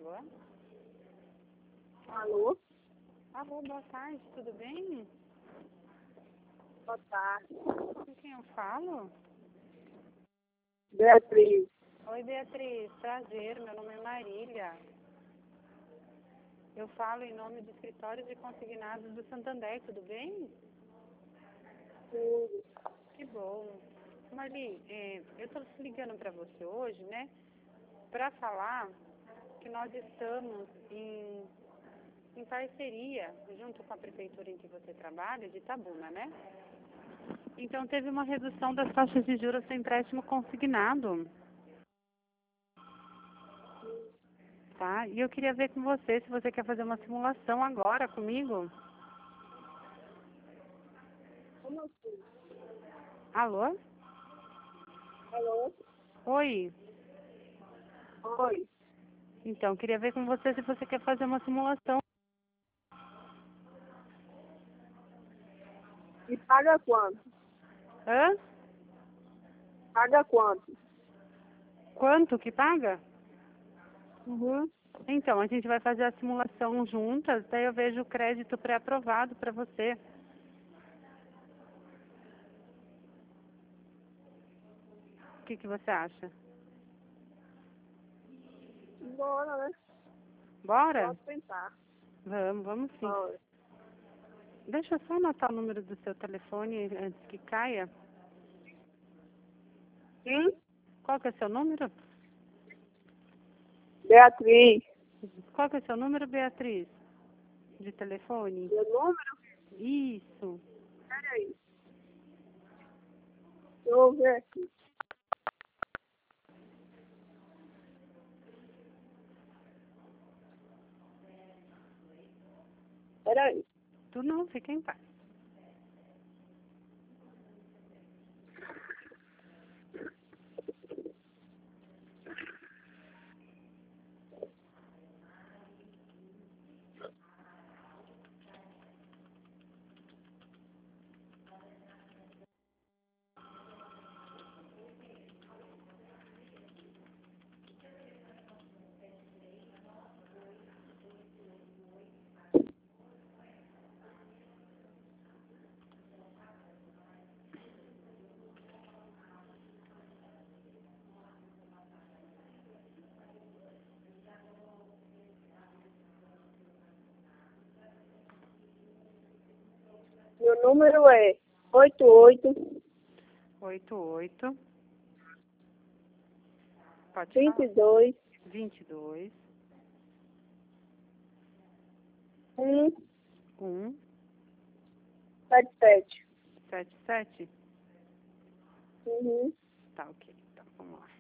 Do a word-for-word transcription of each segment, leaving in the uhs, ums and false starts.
Alô? Alô? Alô, boa tarde, tudo bem? Boa tarde. Com quem eu falo? Beatriz. Oi, Beatriz, prazer, meu nome é Marília. Eu falo em nome do escritório de consignados do Santander, tudo bem? Tudo. Que bom. Marli, é, eu estou ligando para você hoje, né, para falar que nós estamos em, em parceria, junto com a prefeitura em que você trabalha, de Itabuna, né? Então, teve uma redução das taxas de juros sem empréstimo consignado. Tá? E eu queria ver com você se você quer fazer uma simulação agora comigo. Como assim? Alô? Alô? Oi. Oi. Então, queria ver com você se você quer fazer uma simulação. E paga quanto? Hã? Paga quanto? Quanto que paga? Uhum. Então, a gente vai fazer a simulação juntas, daí eu vejo o crédito pré-aprovado para você. O que, que você acha? Bora, né? Bora? Posso tentar. Vamos, vamos sim. Bora. Deixa eu só anotar o número do seu telefone antes que caia. Hum? Qual que é o seu número? Beatriz. Qual que é o seu número, Beatriz? De telefone? Meu número? Isso. Peraí. Deixa eu ver aqui. Peraí. Tu não, fica em paz. Meu número é oito oito, Oito oito. Pode vinte falar. e dois, Vinte e dois. um, Um. sete sete. Sete sete. Uhum. Tá, ok. Então, vamos lá.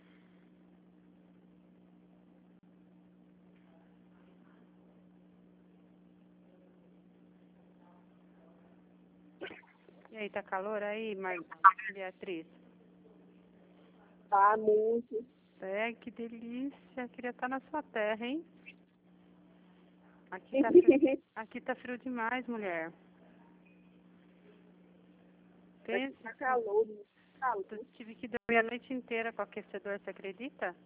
E aí, tá calor aí, Mar... Beatriz? Tá muito. É, que delícia. Queria estar na sua terra, hein? Aqui tá frio, aqui tá frio demais, mulher. Pensa, Tá calor. Calor. eu tive que dormir a noite inteira com aquecedor, você acredita?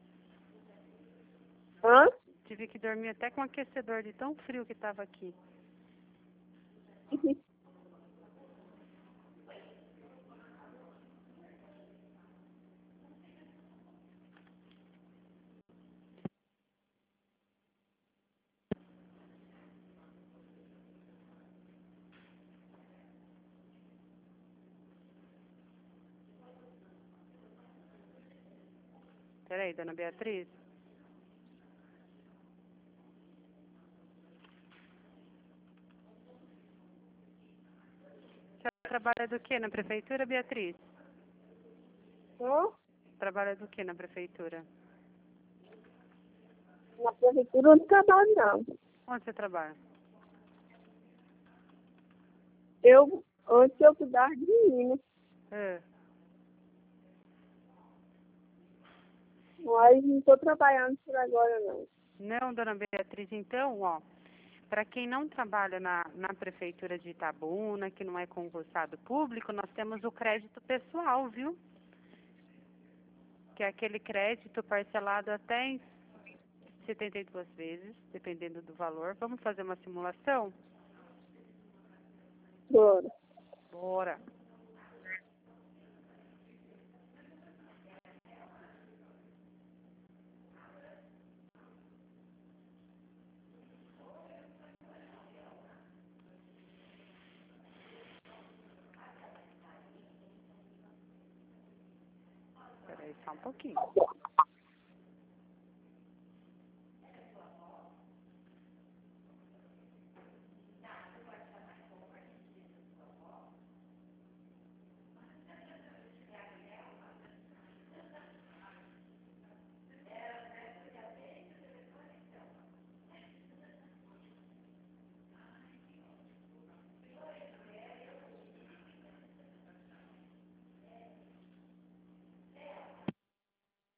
Hã? Tive que dormir até com aquecedor de tão frio que tava aqui. Peraí, dona Beatriz. Você trabalha do que na prefeitura, Beatriz? Hã? Trabalha do que na prefeitura? Na prefeitura eu não trabalho, não. Onde você trabalha? Eu, antes eu cuidava de menino, É. mas não estou trabalhando por agora, não. Não, dona Beatriz, então, ó, para quem não trabalha na, na prefeitura de Itabuna, que não é concursado público, nós temos o crédito pessoal, viu? Que é aquele crédito parcelado até em setenta e duas vezes, dependendo do valor. Vamos fazer uma simulação? Bora. Bora. Espera aí só um pouquinho.